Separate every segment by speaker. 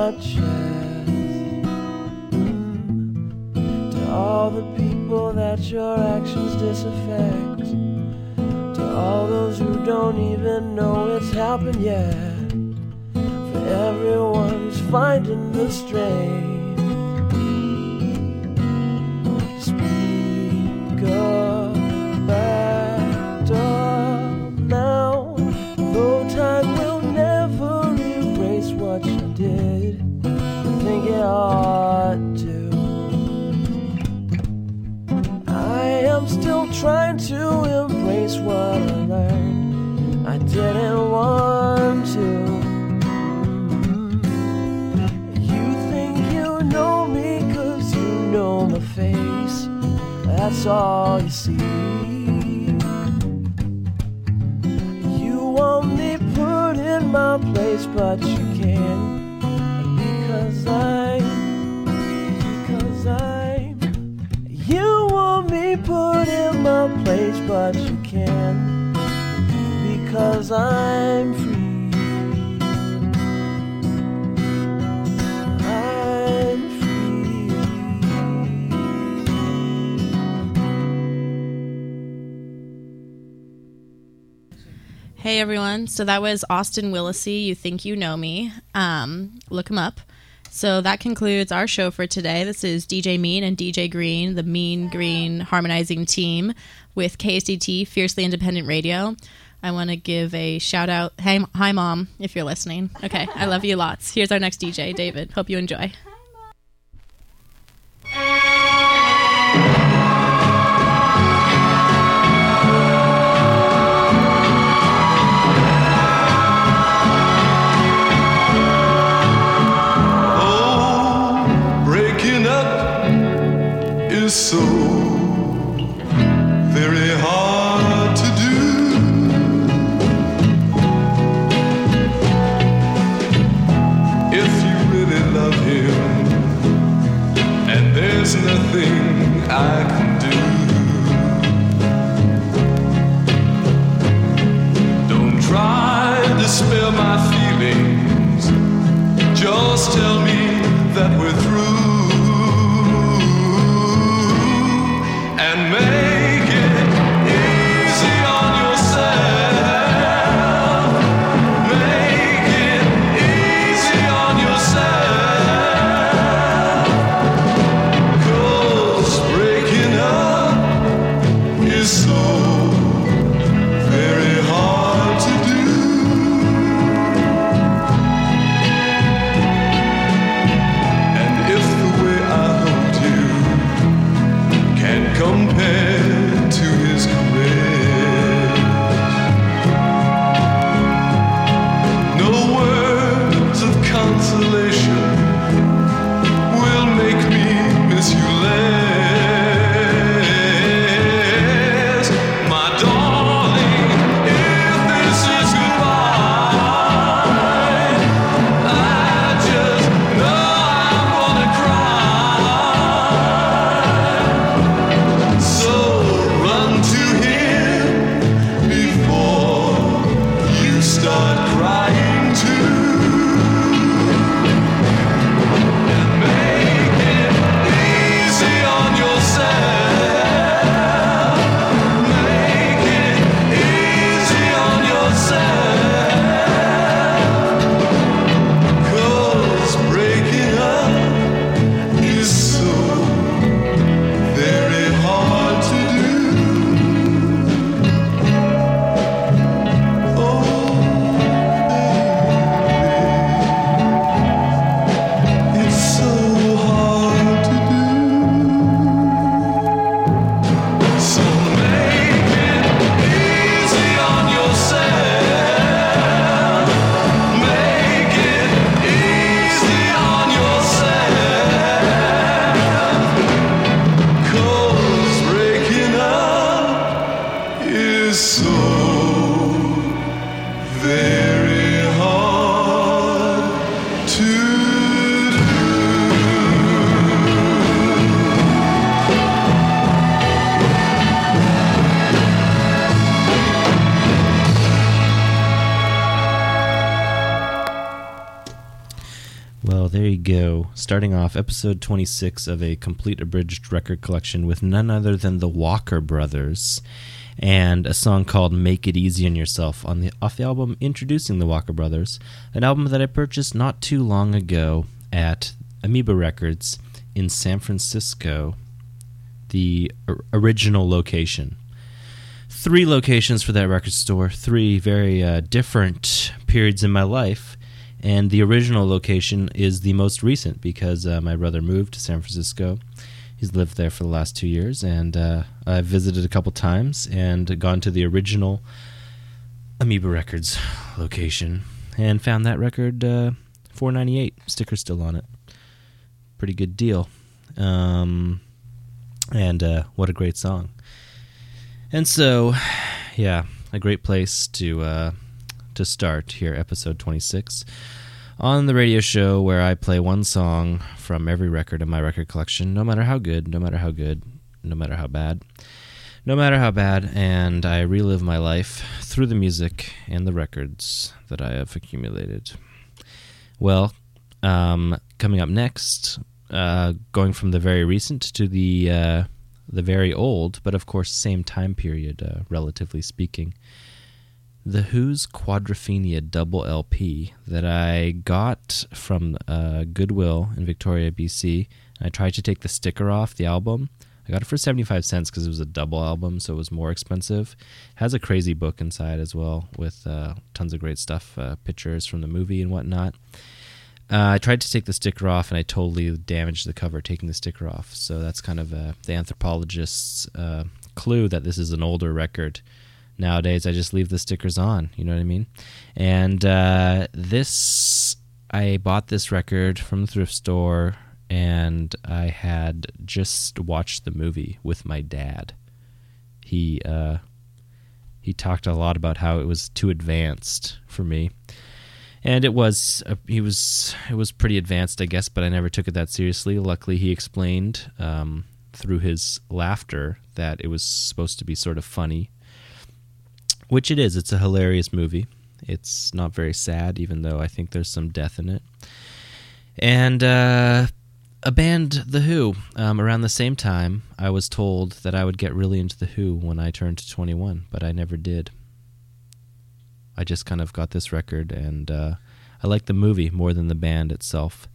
Speaker 1: my chest. To all the people that your actions disaffect, to all those who don't even know it's happened yet, for everyone who's finding the strength to speak up, back up now, though time will never erase what you did. I think it ought to. I am still trying to embrace what I learned. I didn't want to. You think you know me 'cause you know my face. That's all you see. You want me put in my place, but you can't. Because you want me put in my place, but you can't. Because I'm free. I'm free.
Speaker 2: Hey everyone, so that was Austin Willisey, You Think You Know Me. Look him up. So that concludes our show for today. This is DJ Mean and DJ Green, the Mean Green harmonizing team with KSDT, Fiercely Independent Radio. I want to give a shout out. Hey, hi Mom, if you're listening. Okay, I love you lots. Here's our next DJ, David. Hope you enjoy.
Speaker 3: So very hard to do. If you really love him, and there's nothing I can do, don't try to spare my feelings, just tell me that we're through. And make it easy on yourself. Make it easy on yourself. 'Cause breaking up is so very hard to do. And if
Speaker 4: Well, there you go. Starting off episode 26 of a complete abridged record collection with none other than the Walker Brothers and a song called Make It Easy on Yourself off the album Introducing the Walker Brothers, an album that I purchased not too long ago at Amoeba Records in San Francisco, the original location. 3 locations for that record store, 3 very different periods in my life, and the original location is the most recent because my brother moved to San Francisco. He's lived there for the last 2 years, and I've visited a couple times and gone to the original Amoeba Records location and found that record $4.98, sticker still on it. Pretty good deal. And what a great song. And so, yeah, a great place to start here, episode 26, on the radio show where I play one song from every record in my record collection, no matter how good, no matter how good, no matter how bad, and I relive my life through the music and the records that I have accumulated. Well, coming up next, going from the very recent to the very old, but of course same time period, relatively speaking. The Who's Quadrophenia double LP that I got from Goodwill in Victoria, BC. I tried to take the sticker off the album. I got it for 75 cents because it was a double album, so it was more expensive. It has a crazy book inside as well with tons of great stuff, pictures from the movie and whatnot. I tried to take the sticker off, and I totally damaged the cover taking the sticker off. So that's kind of the anthropologist's clue that this is an older record. Nowadays, I just leave the stickers on, you know what I mean? And I bought this record from the thrift store, and I had just watched the movie with my dad. He talked a lot about how it was too advanced for me. And it was pretty advanced, I guess, but I never took it that seriously. Luckily, he explained through his laughter that it was supposed to be sort of funny, which it is. It's a hilarious movie. It's not very sad, even though I think there's some death in it. And a band, The Who, around the same time, I was told that I would get really into The Who when I turned to 21, but I never did. I just kind of got this record, and I like the movie more than the band itself.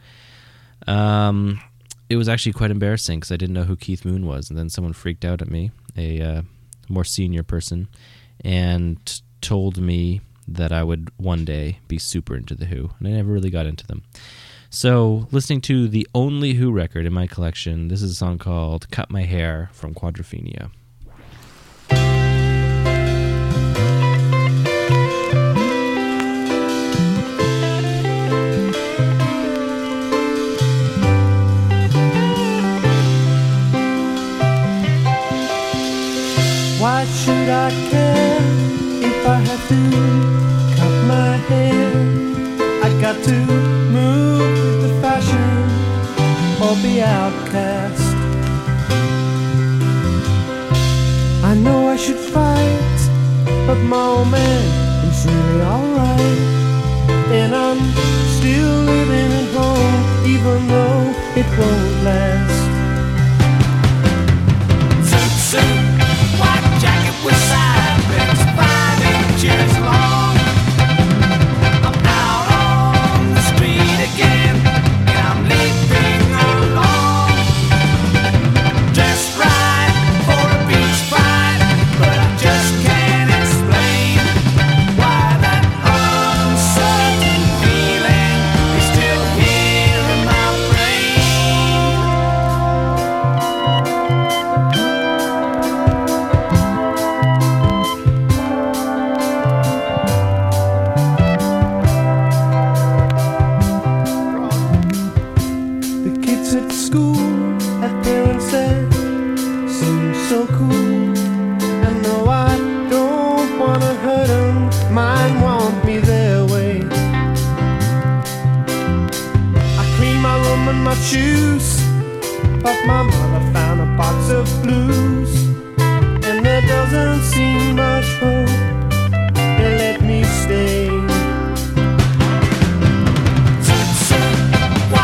Speaker 4: It was actually quite embarrassing because I didn't know who Keith Moon was, and then someone freaked out at me, a more senior person, and told me that I would one day be super into The Who, and I never really got into them. So, listening to the only Who record in my collection, this is a song called Cut My Hair from Quadrophenia.
Speaker 1: Why should I care if I have to cut my hair? I got to move with the fashion or be outcast. I know I should fight, but my old man is really alright. And I'm still living at home, even though it won't last. Zoot suit, white jacket with side bends 5 inches long. I'm out on the street again, and I'm leaping along. Just right for a beach fight, but I just can't explain why that uncertain feeling is still here in my my shoes, but my mother found a box of blues, and there doesn't seem much hope. They let me stay. Zoot, zoot,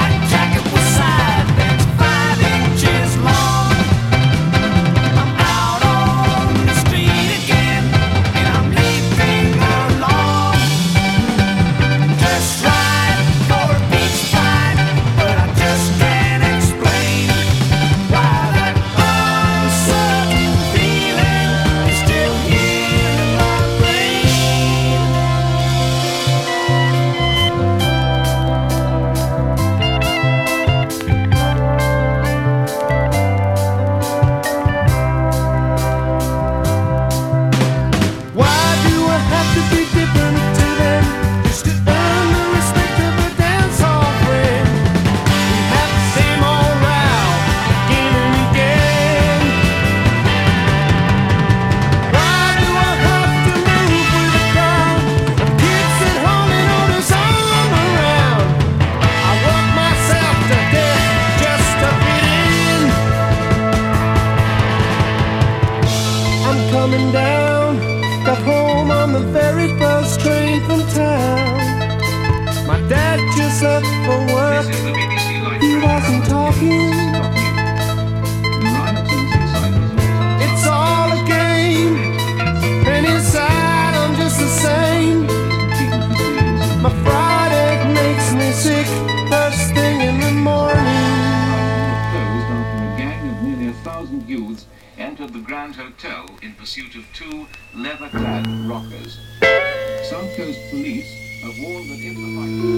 Speaker 5: entered the Grand Hotel in pursuit of two leather-clad rockers. South Coast police have warned that if the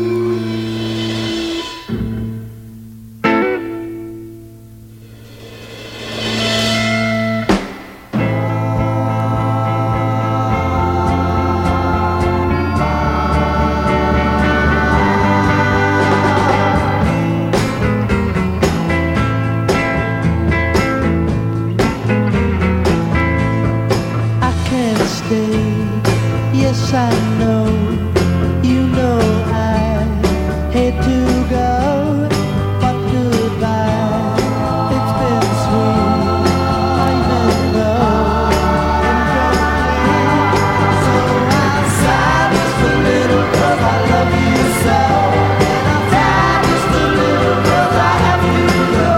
Speaker 1: Yes, I know, you know I hate to go, but goodbye, it's been sweet, even though incomplete, so I'm sad just a little 'cause I love you so, and I'm sad just a little 'cause I have to go.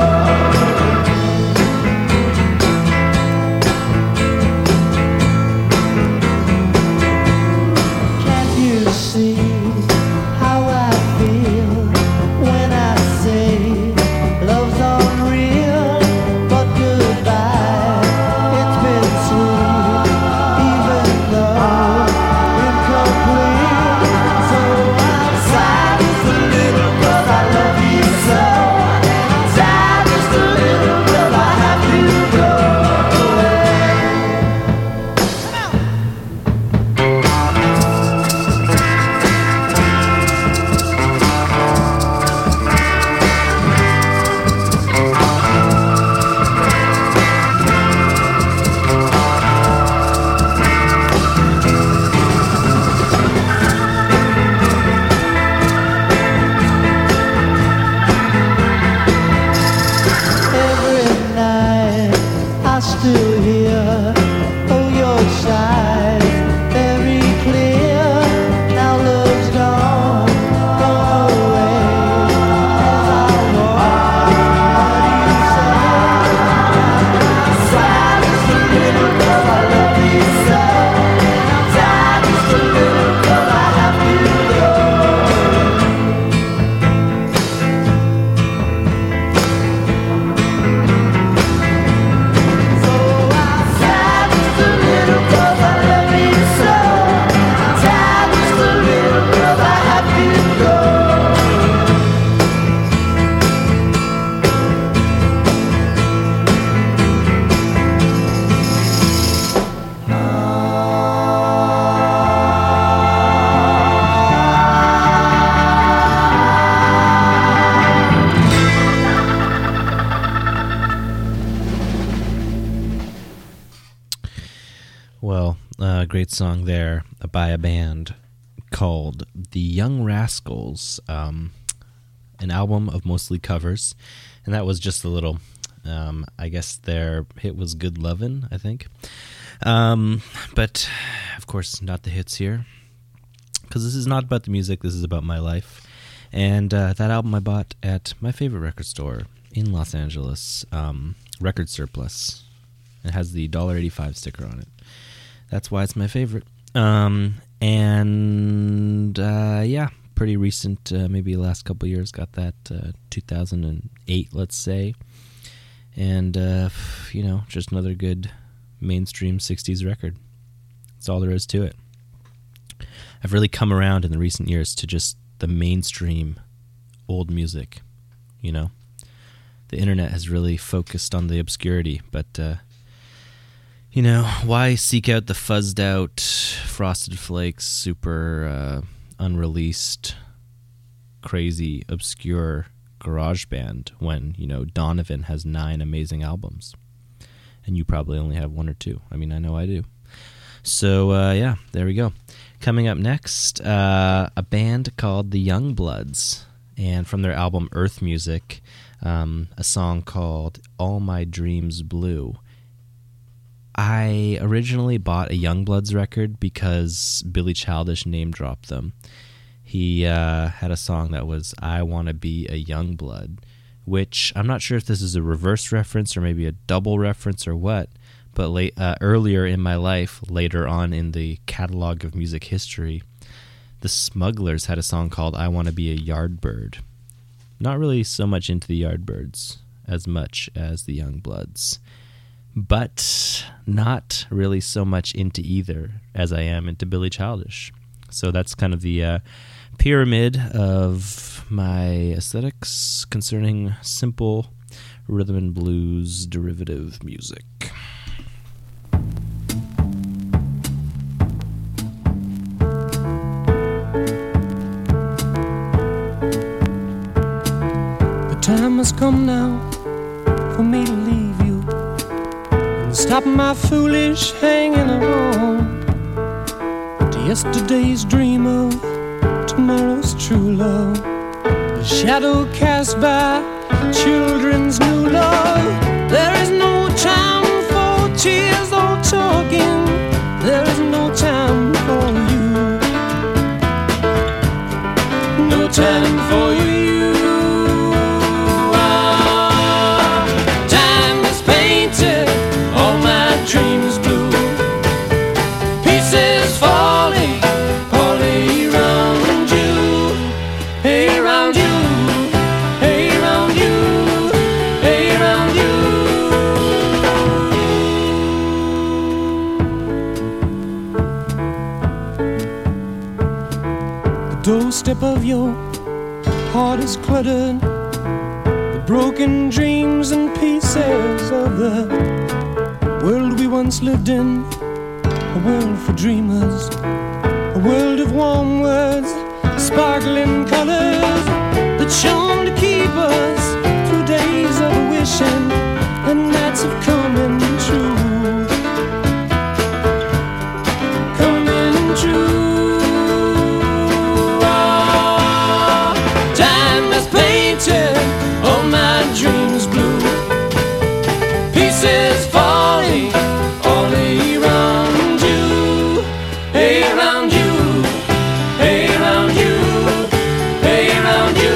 Speaker 1: See how I feel when I say love's unreal, but goodbye, it's been sweet, even though incomplete, so I'm sad just a little 'cause I love you so, and I'm sad just a little 'cause I have to go away. Still here, oh your side, very clear, now love's gone, gone away, as I walk, what do you say? I'm sad just a little 'cause I love you so, and I'm sad just a little 'cause I have to go.
Speaker 4: Well, great song there by a band called The Young Rascals, an album of mostly covers, and that was just a little, I guess their hit was Good Lovin', I think, but of course not the hits here, because this is not about the music, this is about my life, and that album I bought at my favorite record store in Los Angeles, Record Surplus. It has the $1.85 sticker on it. That's why it's my favorite. Yeah, pretty recent, maybe the last couple years, got that 2008, let's say. And, just another good mainstream 60s record. That's all there is to it. I've really come around in the recent years to just the mainstream old music, The internet has really focused on the obscurity, but... why seek out the fuzzed out, Frosted Flakes, super unreleased, crazy, obscure garage band when, Donovan has 9 amazing albums. And you probably only have 1 or 2. I mean, I know I do. So, there we go. Coming up next, a band called the Youngbloods. And from their album Earth Music, a song called All My Dreams Blue. I originally bought a Youngbloods record because Billy Childish name-dropped them. He had a song that was I Wanna Be a Youngblood, which I'm not sure if this is a reverse reference or maybe a double reference or what, but earlier in my life, later on in the catalog of music history, the Smugglers had a song called I Wanna Be a Yardbird. Not really so much into the Yardbirds as much as the Youngbloods. but not really so much into either as I am into Billy Childish. So that's kind of the pyramid of my aesthetics concerning simple rhythm and blues derivative music.
Speaker 1: The time has come now for me to leave you and stop my foolish hanging on to yesterday's dream of tomorrow's true love, the shadow cast by children's new love. There is no time for tears or talking. There is no time for you. No time for you. Time has painted all my dreams blue. Pieces falling all around you. Hey, around you. Hey, around you. Hey, around you. The doorstep of your heart is cluttered. The broken dreams and pieces of the world we once lived in. A world for dreamers. A world of warm words, sparkling colors that shone to keep us through days of wishing and nights of coming true. Coming true. Ah, time has painted all my dreams blue. Pieces falling all around you. Hey, around you. Hey, around you. Hey, around you.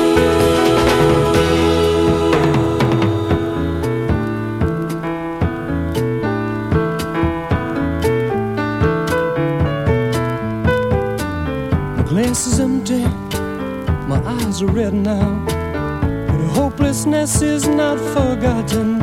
Speaker 1: My glass is empty, my eyes are red now, but hopelessness is not forgotten.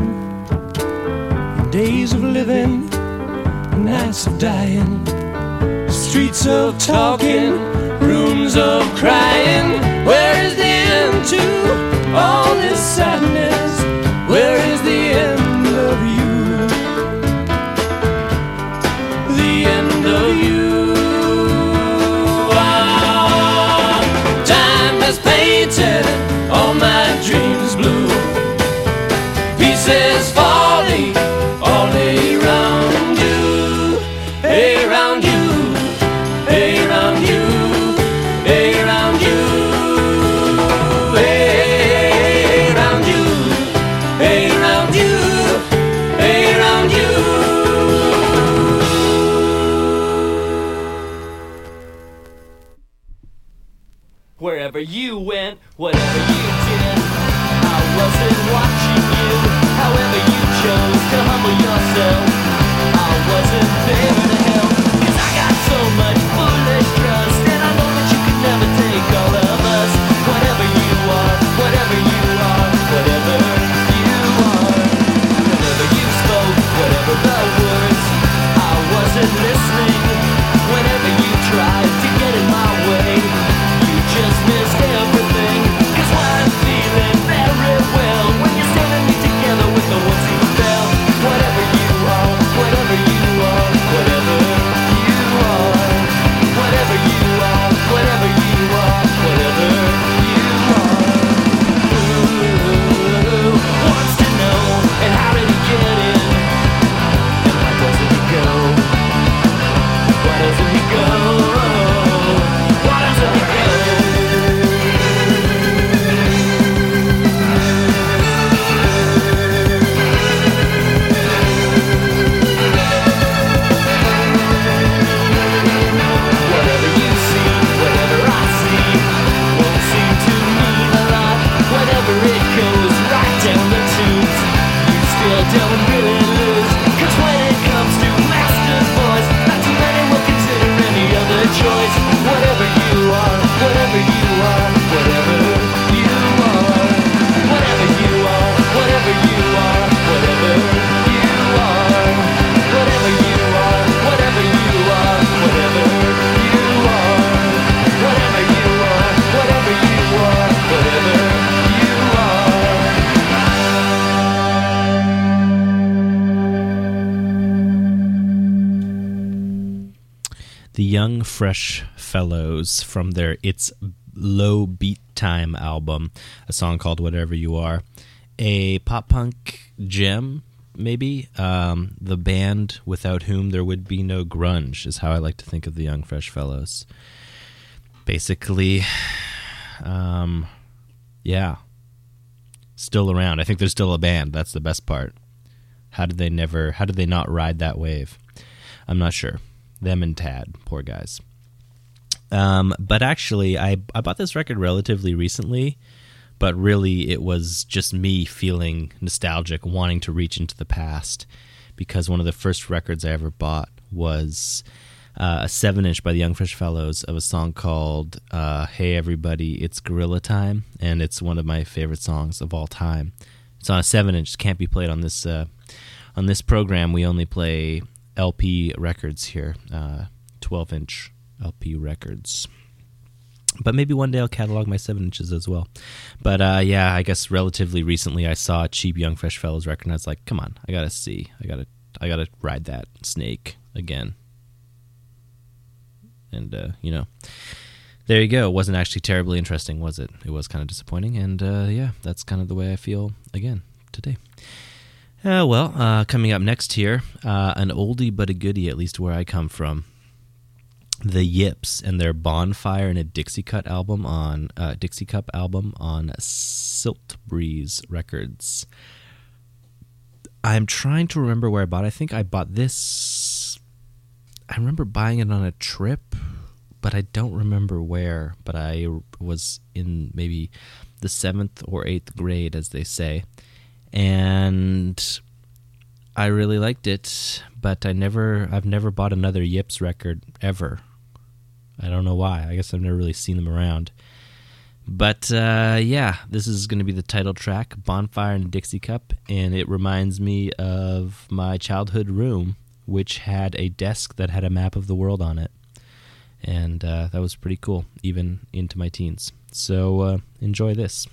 Speaker 1: Days of living, nights of dying, streets of talking, rooms of crying. Where is the end to all this sadness? Where is the end of you? The end of you. Ah, time has painted all my dreams blue. Pieces falling all around you. Hey, around you. Hey, around you. Hey, around you. Hey, around you. Hey, around you. Hey, around you.
Speaker 6: Wherever you went, whatever you did, I wasn't watching you. However you chose to humble yourself, I wasn't there to help. 'Cause I got so much foolish trust, and I know that you could never take all of us. Whatever you are, whatever you are, whatever you are. Whenever you spoke, whatever the words, I wasn't listening. Whenever you tried to get in my way, you just missed everything. 'Cause I'm feeling very well when you're standing me together with the ones who fell. Whatever you are, whatever you are, whatever you are.
Speaker 4: The Young Fresh Fellows from their It's Low Beat Time album, a song called Whatever You Are. A pop-punk gem, maybe. The band without whom there would be no grunge is how I like to think of the Young Fresh Fellows. Basically, yeah. Still around. I think they're still a band. That's the best part. How did they not ride that wave? I'm not sure. Them and Tad, poor guys. But actually, I bought this record relatively recently, but really it was just me feeling nostalgic, wanting to reach into the past, because one of the first records I ever bought was a 7-inch by the Young Fresh Fellows of a song called Hey Everybody, It's Gorilla Time, and it's one of my favorite songs of all time. It's on a 7-inch, can't be played on this program. We only play LP records here, 12-inch LP records. But maybe one day I'll catalog my 7-inches as well. But yeah, I guess relatively recently I saw a cheap Young Fresh Fellows record, and I was like, come on, I gotta ride that snake again. And, there you go. It wasn't actually terribly interesting, was it? It was kind of disappointing. And, yeah, that's kind of the way I feel again today. Coming up next here, an oldie but a goodie, at least where I come from. The Yips and their Bonfire and a Dixie Cup album on Silt Breeze Records. I'm trying to remember where I bought it. I think I bought this. I remember buying it on a trip, but I don't remember where. But I was in maybe the 7th or 8th grade, as they say. And I really liked it, but I've never bought another Yips record ever. I don't know why. I guess I've never really seen them around. But yeah, this is going to be the title track, Bonfire and Dixie Cup, and it reminds me of my childhood room, which had a desk that had a map of the world on it. And that was pretty cool, even into my teens. So enjoy this.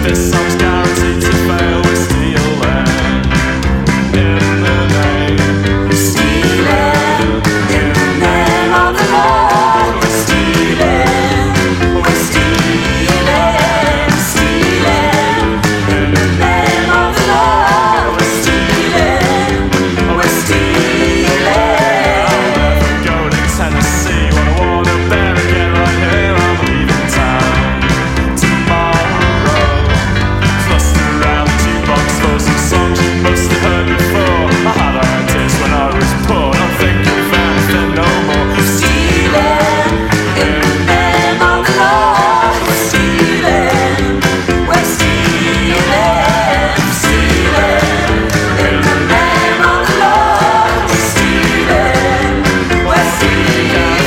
Speaker 3: This song's guaranteed to fail. We're stealing in the name. We're stealing in the name of the Lord. We're stealing. We're stealing. Stealing in the name of the Lord. We're stealing. We're stealing. I'm going to Tennessee. What I want to better get right here. I'm leaving town tomorrow. Fluster around the jukebox for some songs you must have heard before. I had ideas when I was poor. I'm thinking of anything no more. We're stealing in the name of the Lord. We're stealing. We're stealing. Stealing in the name of the Lord. We're stealing. We're stealing.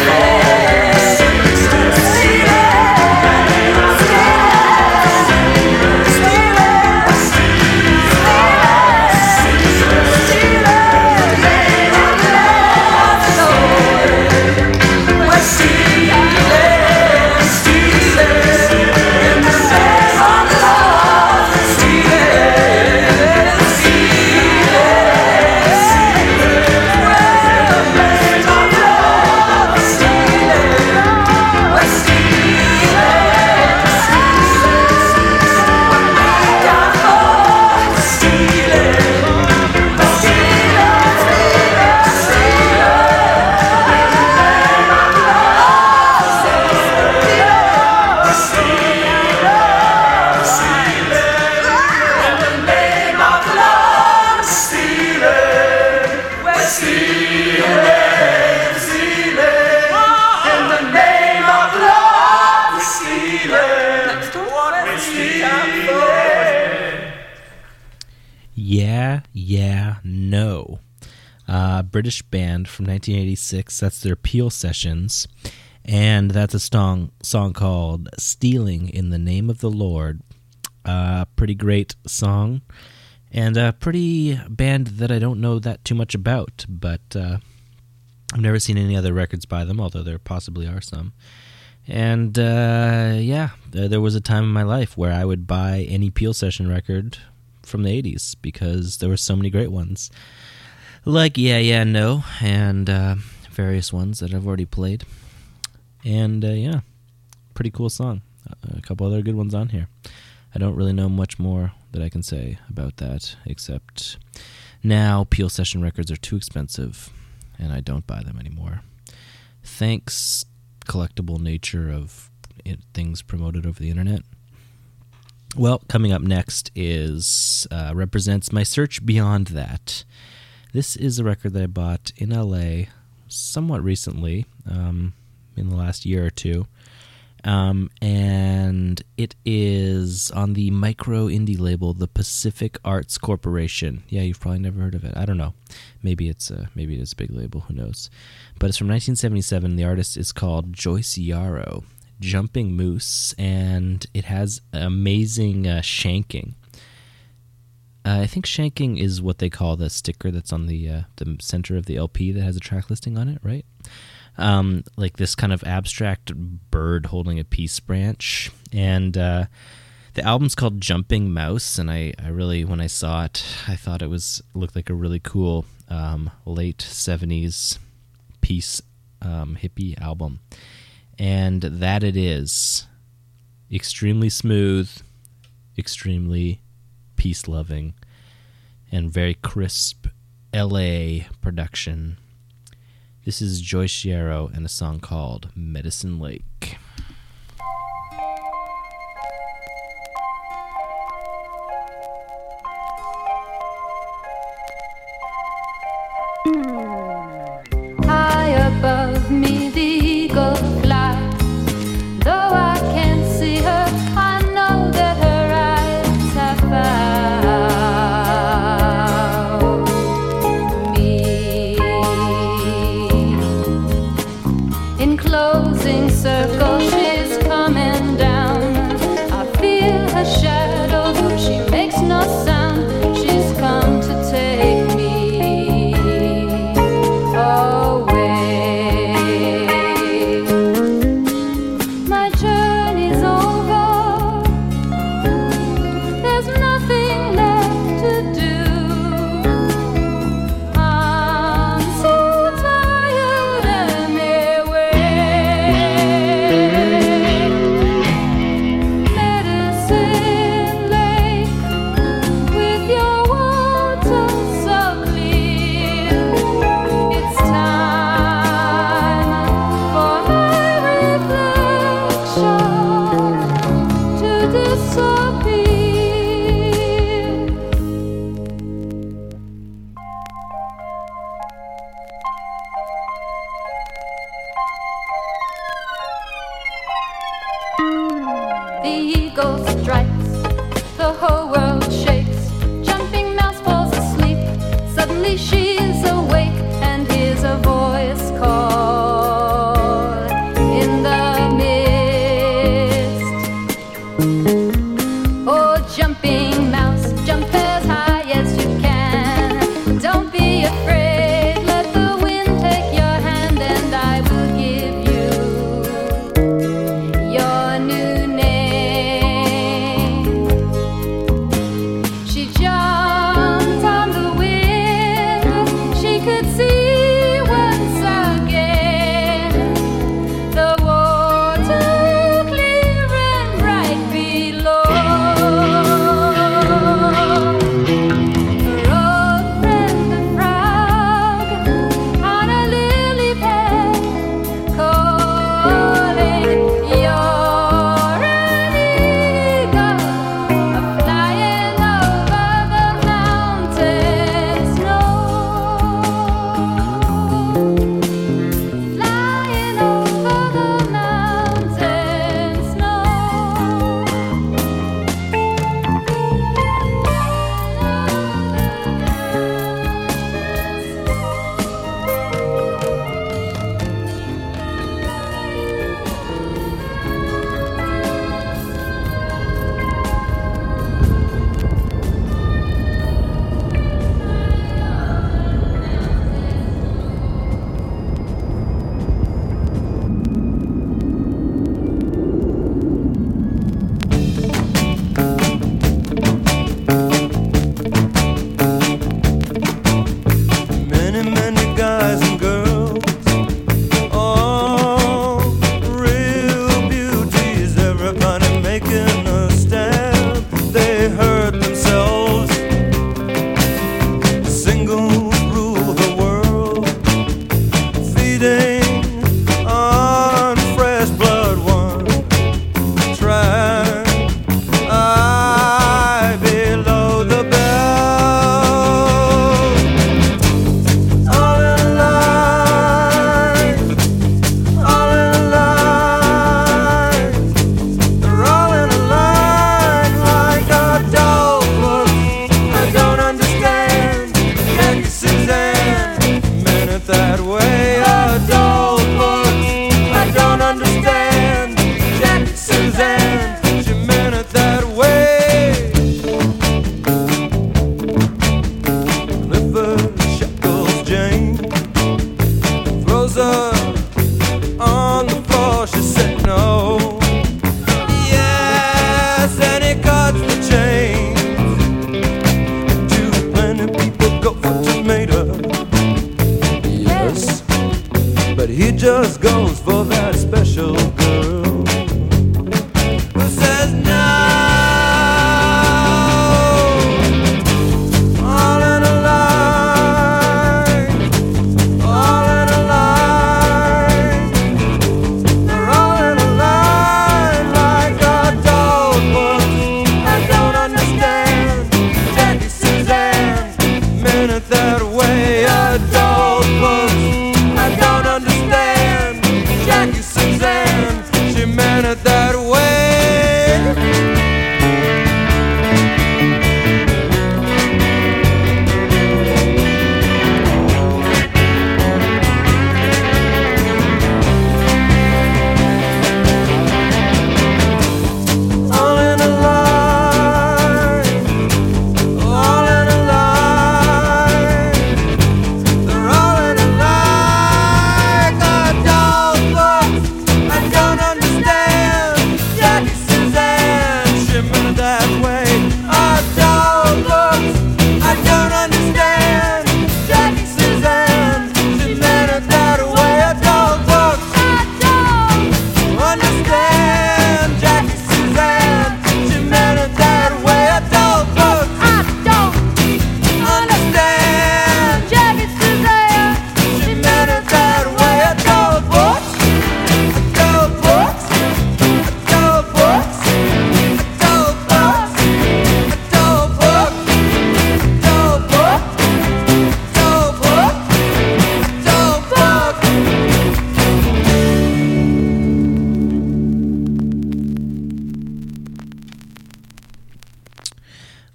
Speaker 4: Yeah, No. British band from 1986. That's their Peel Sessions. And that's a song called Stealing in the Name of the Lord. Pretty great song. And a pretty band that I don't know that too much about. But I've never seen any other records by them, although there possibly are some. And there was a time in my life where I would buy any Peel Session record from the 80s because there were so many great ones. Like No, and various ones that I've already played. And pretty cool song. A couple other good ones on here. I don't really know much more that I can say about that, except now Peel Session records are too expensive, and I don't buy them anymore. Thanks, collectible nature of things promoted over the internet. Well, coming up next is represents my search beyond that. This is a record that I bought in LA somewhat recently, in the last year or two. And it is on the micro indie label, the Pacific Arts Corporation. Yeah, you've probably never heard of it. I don't know. Maybe it is a big label. Who knows? But it's from 1977. The artist is called Joyce Yarrow, Jumping Moose, and it has amazing shanking. I think shanking is what they call the sticker that's on the center of the LP that has a track listing on it, right? Like this kind of abstract bird holding a peace branch. And the album's called Jumping Mouse, and I really, when I saw it, I thought it looked like a really cool late 70s peace hippie album. And that it is. Extremely smooth, extremely peace-loving, and very crisp LA production. This is Joyce Yarrow and a song called Medicine Lake.
Speaker 7: High above me the eagle flies. Though I can't see her, I know that her eyes have found me. In closing circles, she's coming down. I feel her shadow, though she makes no sound. She's come to take me.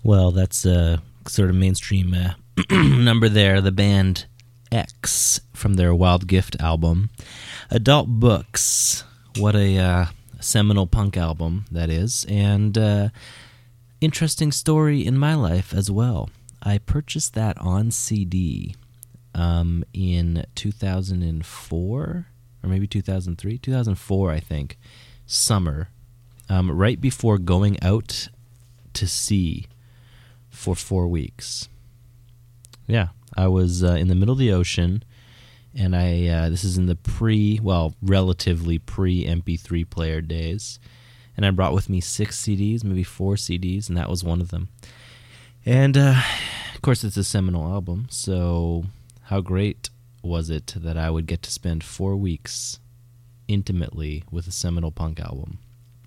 Speaker 4: Well, that's a sort of mainstream number there. The band X from their Wild Gift album. Adult Books. What a seminal punk album that is. And interesting story in my life as well. I purchased that on CD in 2004 or maybe 2003. 2004, I think. Summer. Right before going out to sea for 4 weeks. Yeah, I was in the middle of the ocean, and this is in the relatively pre-MP3 player days, and I brought with me 6 CDs, maybe 4 CDs, and that was one of them. And, of course, it's a seminal album, so how great was it that I would get to spend 4 weeks intimately with a seminal punk album.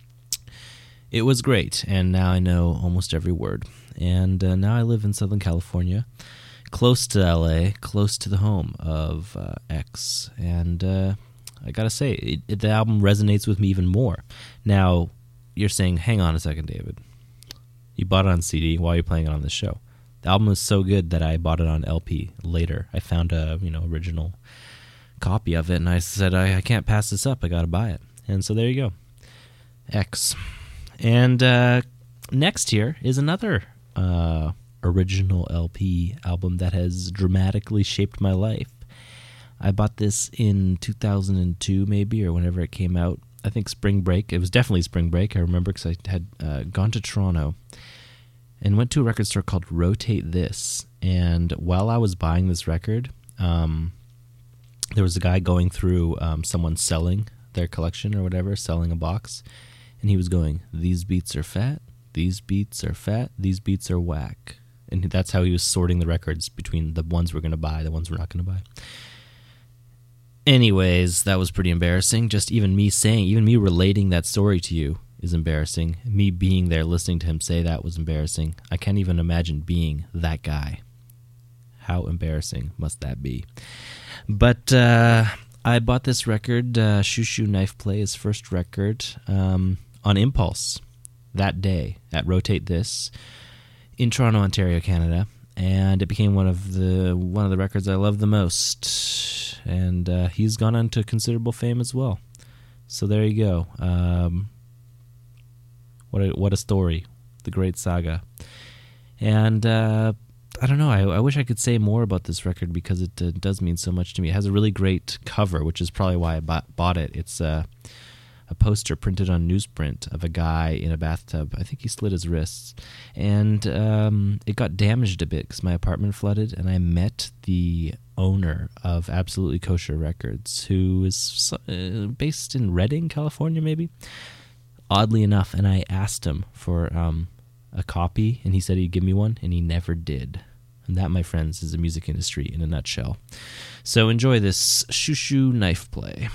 Speaker 4: It was great, and now I know almost every word. And now I live in Southern California, close to LA, close to the home of X. And I gotta say, the album resonates with me even more. Now, you're saying, hang on a second, David. You bought it on CD while you're playing it on the show. The album was so good that I bought it on LP later. I found a original copy of it, and I said, I can't pass this up. I gotta buy it. And so there you go. X. And next here is another original LP album that has dramatically shaped my life. I bought this in 2002 maybe, or whenever it came out. I think spring break. It was definitely spring break. I remember because I had gone to Toronto and went to a record store called Rotate This. And while I was buying this record, there was a guy going through someone selling their collection or whatever, selling a box. And he was going, these beats are fat, these beats are fat, these beats are whack. And that's how he was sorting the records between the ones we're going to buy, the ones we're not going to buy. Anyways, that was pretty embarrassing. Just even me relating that story to you is embarrassing. Me being there listening to him say that was embarrassing. I can't even imagine being that guy. How embarrassing must that be? But I bought this record, Shoo Shoo Knife Play, his first record, on impulse that day at Rotate This in Toronto, Ontario, Canada, and it became one of the records I love the most. And he's gone on to considerable fame as well. So there you go. What a story, the great saga. And I don't know. I wish I could say more about this record because it does mean so much to me. It has a really great cover, which is probably why I bought it. It's a poster printed on newsprint of a guy in a bathtub. I think he slit his wrists. And it got damaged a bit because my apartment flooded, and I met the owner of Absolutely Kosher Records, who is based in Redding, California, maybe, oddly enough. And I asked him for a copy, and he said he'd give me one, and he never did. And that, my friends, is the music industry in a nutshell. So enjoy this Shoo Shoo Knife Play.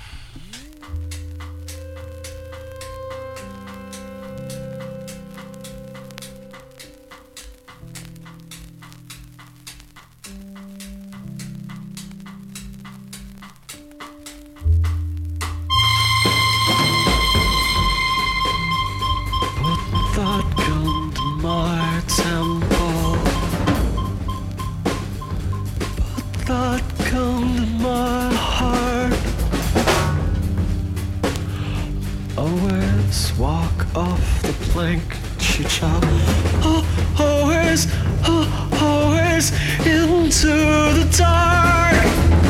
Speaker 3: Thought come to my temple, but thought come to my heart. Always walk off the plank, chicha. Always into the dark.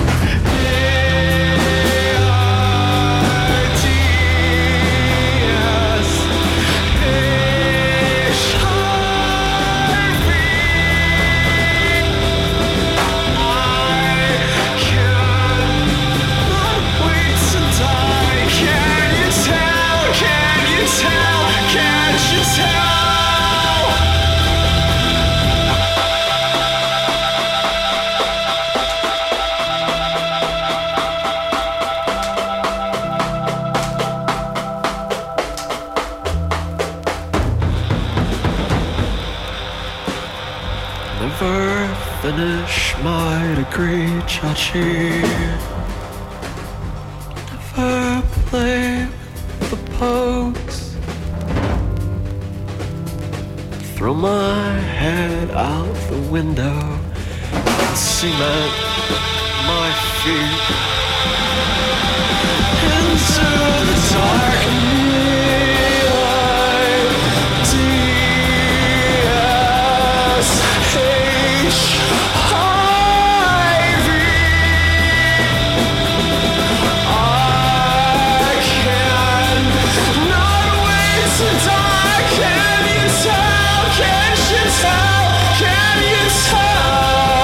Speaker 3: Never finish my degree, Chachi. Never play with the pokes.
Speaker 1: throw my head out the window and cement my feet into the dark neon DSHIV. I cannot wait to die. Can you tell? Can't you tell? Can you tell?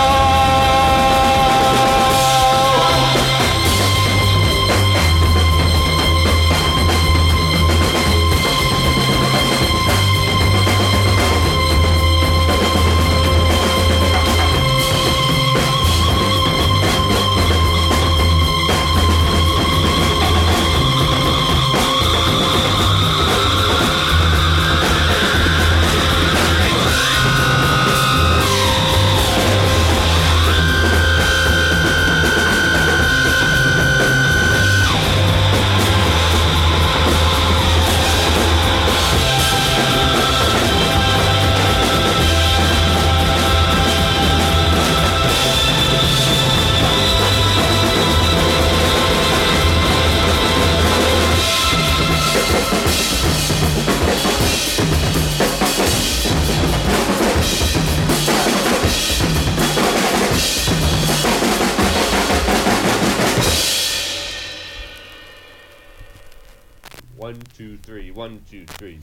Speaker 8: One, two, three. 1, 2, 3.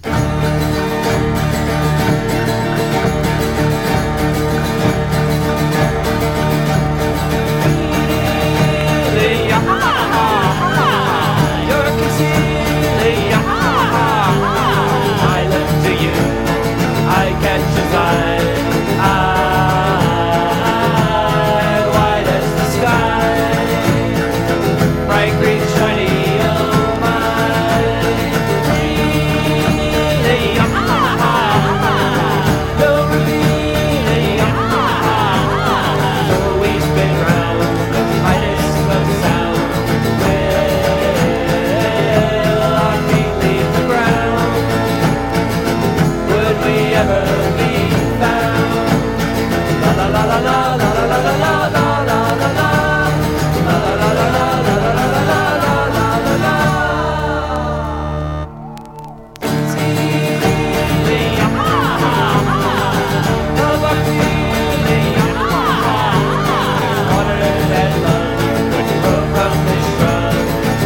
Speaker 1: I look to you, I catch his eye, wide as the sky, bright green shiny, oh my, no revealing, so we spin round, lightest of sound, will our feet leave the ground? Would we ever be found? La la la la la la la la la la la la la. La la la la la la la la la la la la. Feeling, of our feeling, water that love would grow from this shrub.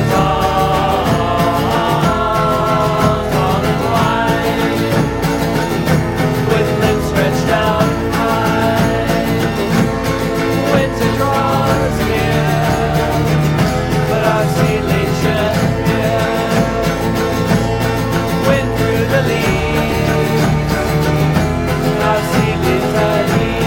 Speaker 1: Tall and wide, with lips stretched out high. Winter draws near, but our seedling shed here. Wind through the leaves, our seedlings are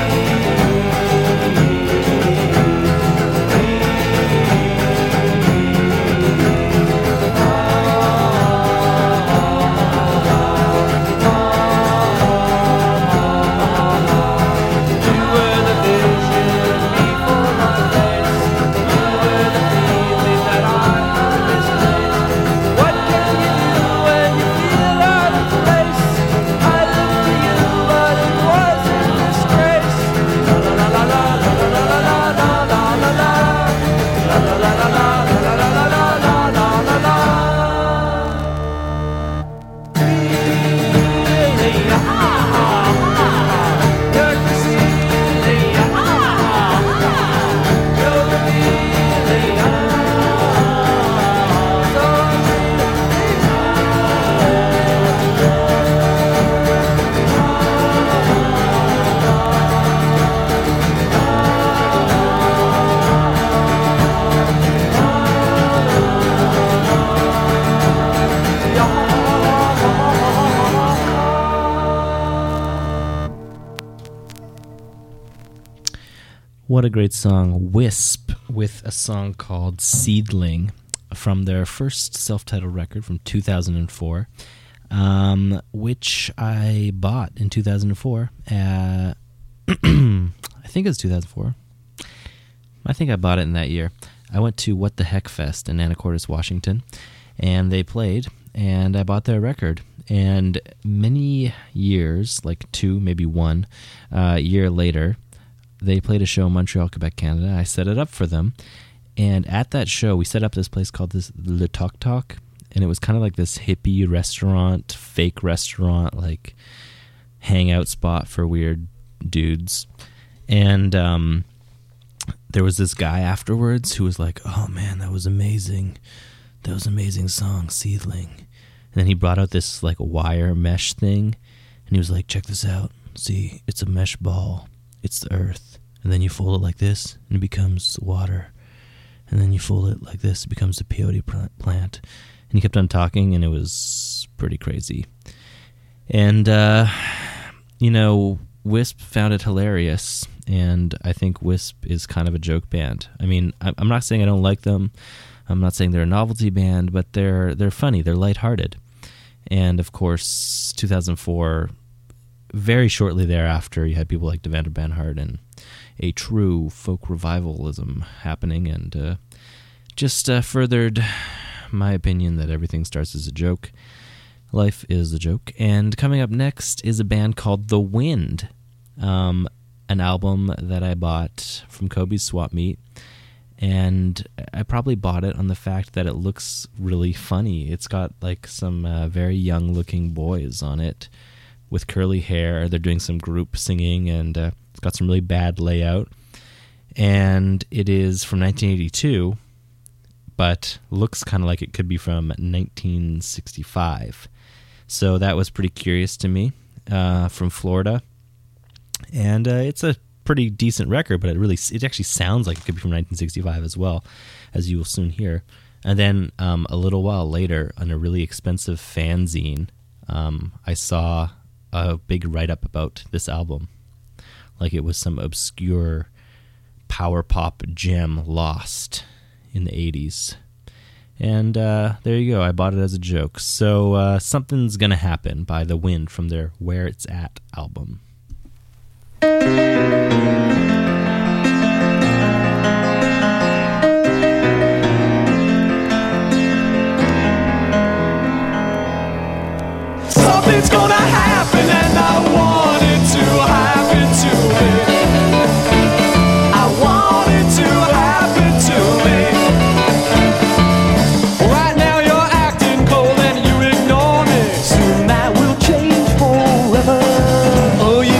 Speaker 1: You were the vision before my face. You were the feeling that I misplaced. What can you do when you feel out of place? I looked to you, but it was in disgrace. La la la la la la la la la la la la. La la la la la la la la la la la la. Feeling, you're concealing, you're revealing,
Speaker 4: What a great song. Wisp with a song called Seedling from their first self-titled record from 2004, which I bought in 2004. I think it was 2004. I think I bought it in that year. I went to What the Heck Fest in Anacortes, Washington, and they played, and I bought their record. And many years, like 2, maybe 1 year later, they played a show in Montreal, Quebec, Canada. I set it up for them. And at that show, we set up this place called Le Tok Tok. And it was kind of like this hippie restaurant, fake restaurant, like hangout spot for weird dudes. And there was this guy afterwards who was like, "Oh man, that was amazing. That was an amazing song, Seedling." And then he brought out this like wire mesh thing, and he was like, "Check this out. See, it's a mesh ball. It's the earth. And then you fold it like this, and it becomes water. And then you fold it like this, it becomes the peyote plant." And he kept on talking, and it was pretty crazy. And, Wisp found it hilarious, and I think Wisp is kind of a joke band. I mean, I'm not saying I don't like them. I'm not saying they're a novelty band, but they're funny. They're lighthearted. And, of course, 2004, very shortly thereafter, you had people like Devander Banhart and a true folk revivalism happening, and just furthered my opinion that everything starts as a joke. Life is a joke. And coming up next is a band called The Wind, an album that I bought from Kobe's Swap Meet. And I probably bought it on the fact that it looks really funny. It's got like some very young looking boys on it with curly hair. They're doing some group singing, and it's got some really bad layout. And it is from 1982, but looks kind of like it could be from 1965. So that was pretty curious to me, from Florida. And it's a pretty decent record, but it actually sounds like it could be from 1965 as well, as you will soon hear. And then a little while later, on a really expensive fanzine, I saw a big write-up about this album, like it was some obscure power pop gem lost in the 80s. And there you go, I bought it as a joke. So Something's Gonna Happen by The Wind from their Where It's At album.
Speaker 3: Something's gonna happen, and I want it to happen to me. I want it to happen to me. Right now you're acting cold and you ignore me. Soon that will change forever. Oh,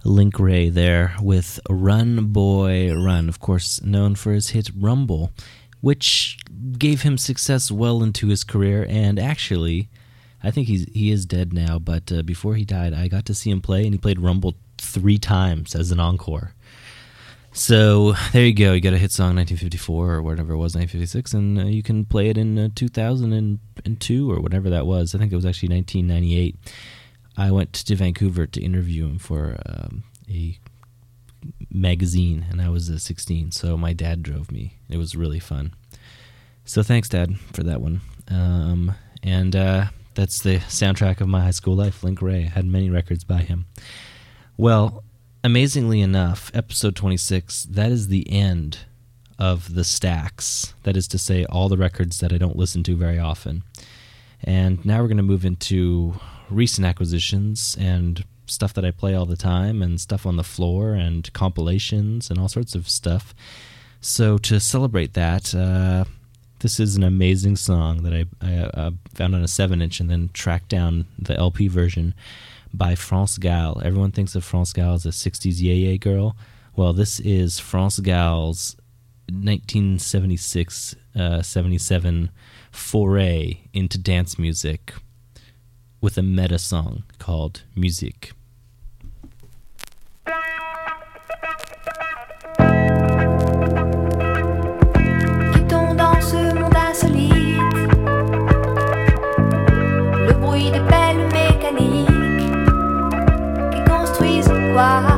Speaker 4: Link Ray there with Run Boy Run, of course known for his hit Rumble, which gave him success well into his career. And actually, I think he is dead now, but before he died, I got to see him play, and he played Rumble 3 times as an encore. So there you go. You got a hit song 1954 or whatever it was, 1956, and you can play it in 2002 or whatever that was. I think it was actually 1998. I went to Vancouver to interview him for a magazine, and I was 16, so my dad drove me. It was really fun. So thanks, Dad, for that one. And that's the soundtrack of my high school life, Link Ray. I had many records by him. Well, amazingly enough, episode 26, that is the end of the stacks. That is to say, all the records that I don't listen to very often. And now we're going to move into recent acquisitions and stuff that I play all the time and stuff on the floor and compilations and all sorts of stuff. So to celebrate that, this is an amazing song that I found on a 7-inch and then tracked down the LP version by France Gall. Everyone thinks of France Gall as a 60s yay girl. Well, this is France Gall's 1976-77 foray into dance music with a meta song called Musique.
Speaker 9: Quittons dans ce monde insolite le bruit des belles mécaniques qui construisent quoi?